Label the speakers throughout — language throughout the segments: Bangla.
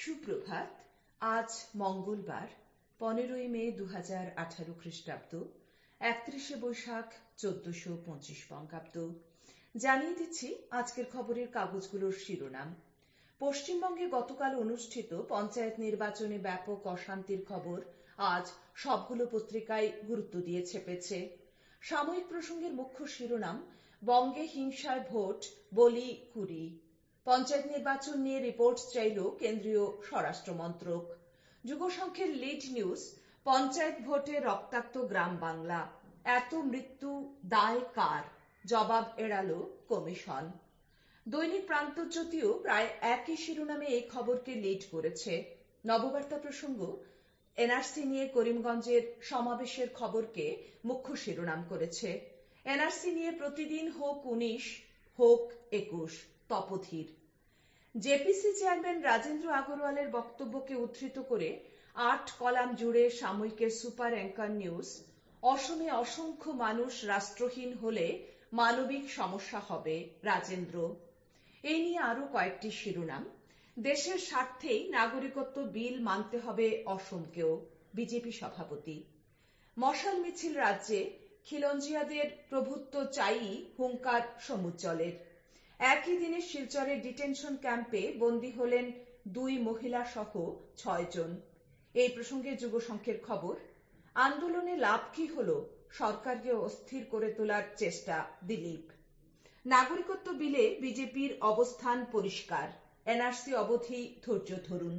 Speaker 1: সুপ্রভাত। আজ মঙ্গলবার 15ই মে 2018 খ্রিস্টাব্দ, 31শে বৈশাখ 1425 বঙ্গাব্দ। জানিয়ে দিচ্ছি আজকের খবরের কাগজগুলোর শিরোনাম। পশ্চিমবঙ্গে গতকাল অনুষ্ঠিত পঞ্চায়েত নির্বাচনে ব্যাপক অশান্তির খবর আজ সবগুলো পত্রিকায় গুরুত্ব দিয়ে ছেপেছে। সাময়িক প্রসঙ্গের মুখ্য শিরোনাম, বঙ্গে হিংসায় ভোট, বলি 20। পঞ্চায়েত নির্বাচন নিয়ে রিপোর্ট চাইল কেন্দ্রীয় স্বরাষ্ট্র মন্ত্রক। যুগসংখ্যের লিড নিউজ, পঞ্চায়েত ভোটে রক্তাক্ত গ্রাম বাংলা, এত মৃত্যু দায় কার? জবাব এড়ালো কমিশন। দৈনিক প্রান্তজ্যোতিও প্রায় একই শিরোনামে এই খবরকে লিড করেছে। নববার্তা প্রসঙ্গ, এনআরসি নিয়ে করিমগঞ্জের সমাবেশের খবরকে মুখ্য শিরোনাম করেছে। এনআরসি নিয়ে প্রতিদিন হোক 19, হোক 21, তপোধীর। জেপিসি চেয়ারম্যান রাজেন্দ্র আগরওয়ালের বক্তব্যকে উদ্ধৃত করে 8 কলাম জুড়ে সাময়িকের সুপার অ্যাঙ্কার নিউজ, অসমে অসংখ্য মানুষ রাষ্ট্রহীন হলে মানবিক সমস্যা হবে, রাজেন্দ্র। এই নিয়ে আরো কয়েকটি শিরোনাম। দেশের স্বার্থেই নাগরিকত্ব বিল মানতে হবে অসমকেও, বিজেপি সভাপতি। মশাল মিছিল রাজ্যে, খিলঞ্জিয়াদের প্রভুত্ব চাইই হুঙ্কার সমুজ্জ্বলের। একই দিনে শিলচরের ডিটেনশন ক্যাম্পে বন্দী হলেন 2 মহিলা সহ 6 জন। এই প্রসঙ্গে যুগসংখ্যের খবর, আন্দোলনে লাভ কি হলো? সরকারকে অস্থির করে তোলার চেষ্টা, দিলীপ। নাগরিকত্ব বিলে বিজেপির অবস্থান পরিষ্কার, এনআরসি অবধি ধৈর্য ধরুন।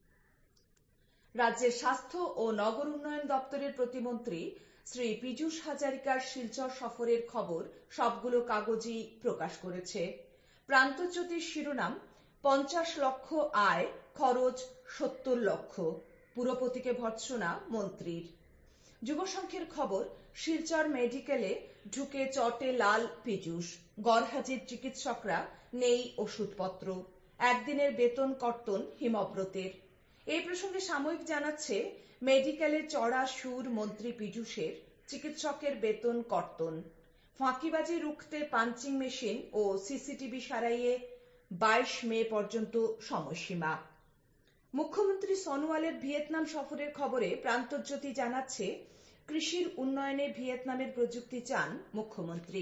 Speaker 1: রাজ্যের স্বাস্থ্য ও নগর উন্নয়ন দপ্তরের প্রতিমন্ত্রী শ্রী পীযূষ হাজারিকার শিলচর সফরের খবর সবগুলো কাগজই প্রকাশ করেছে। প্রান্তজ্যোতির শিরোনাম, 50 লক্ষ আয়, খরচ 70 লক্ষ, পুরপতিকে ভর্ৎসনা মন্ত্রীর। যুগসংখ্যের খবর, শিলচর মেডিকেলে ঢুকে চটে লাল পীযূষ, গড়হাজির চিকিৎসকরা, নেই ওষুধপত্র, একদিনের বেতন কর্তন হিমব্রতের। এই প্রসঙ্গে সাময়িক জানাচ্ছে, মেডিকেলে চড়া সুর মন্ত্রী পীযূষের, চিকিৎসকের বেতন কর্তন। ফাঁকিবাজি রুখতে পাঞ্চিং মেশিন ও সিসিটিভি সারাইয়ে 22 মে পর্যন্ত সময়সীমা। মুখ্যমন্ত্রী সোনোয়ালের ভিয়েতনাম সফরের খবরে প্রান্তজ্যোতি জানাচ্ছে, কৃষির উন্নয়নে ভিয়েতনামের প্রযুক্তি চান মুখ্যমন্ত্রী।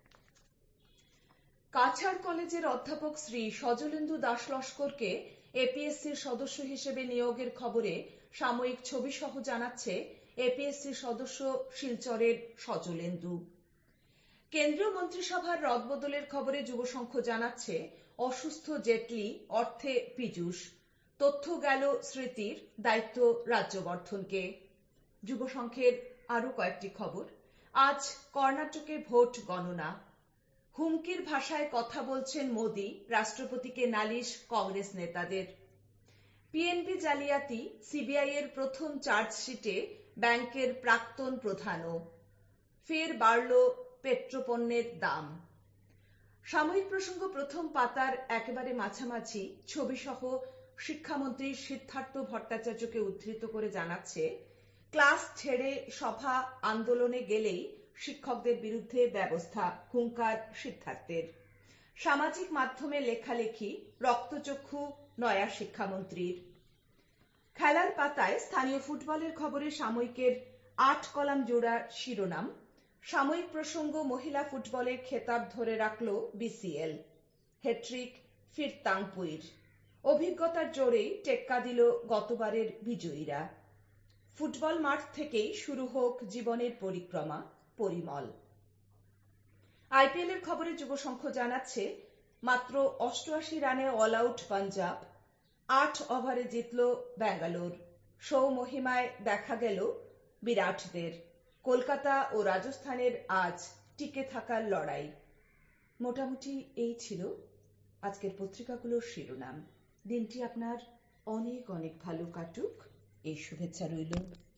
Speaker 1: কাছাড় কলেজের অধ্যাপক শ্রী সজলেন্দু দাস লস্করকে এপিএসসির সদস্য হিসেবে নিয়োগের খবরে সাময়িক ছবি সহ জানাচ্ছে, এপিএসসির সদস্য শিলচরের সজলেন্দু। কেন্দ্রীয় মন্ত্রিসভার রদবদলের খবরে যুগসংখ্য জানাচ্ছে, অসুস্থ জেটলি, অর্থে পীযূষ, তথ্য গেল স্মৃতির, দায়িত্ব রাজ্যবর্ধনকে। যুগসংখ্যের আরো কয়েকটি খবর, আজ কর্ণাটকে ভোট গণনা। হুমকির ভাষায় কথা বলছেন মোদি, রাষ্ট্রপতিকে নালিশ কংগ্রেস নেতাদের। পিএনবি জালিয়াতি, সিবিআই এর প্রথম চার্জশিটে ব্যাংকের প্রাক্তন প্রধানও। ফের বাড়ল পেট্রোপণ্যের দাম। সাময়িক প্রসঙ্গ প্রথম পাতার একেবারে মাঝামাঝি ছবি সহ শিক্ষামন্ত্রী সিদ্ধার্থ ভট্টাচার্যকে উদ্ধৃত করে জানাচ্ছে, ক্লাস ছেড়ে সভা আন্দোলনে গেলেই শিক্ষকদের বিরুদ্ধে ব্যবস্থা, হুঙ্কার সিদ্ধার্থের। সামাজিক মাধ্যমে লেখালেখি, রক্তচক্ষু নয়া শিক্ষামন্ত্রীর। খেলার পাতায় স্থানীয় ফুটবলের খবরে সাময়িকের 8 কলাম জোড়া শিরোনাম, সাময়িক প্রসঙ্গ, মহিলা ফুটবলের খেতাব ধরে রাখল বিসিএল, হ্যাট্রিক ফিরতাংপুইর। অভিজ্ঞতার জোরেই টেক্কা দিল গতবারের বিজয়ীরা। ফুটবল মাঠ থেকেই শুরু হোক জীবনের পরিক্রমা, পরিমল। আইপিএল এর খবরে যুগসংখ্য জানাচ্ছে, মাত্র 88 রানে অল আউট পাঞ্জাব, 8 ওভারে জিতল ব্যাঙ্গালোর। সৌমহিমায় দেখা গেল বিরাটদের। কলকাতা ও রাজস্থানের আজ টিকে থাকার লড়াই। মোটামুটি এই ছিল আজকের পত্রিকাগুলোর শিরোনাম। দিনটি আপনার অনেক অনেক ভালো কাটুক, এই শুভেচ্ছা রইল।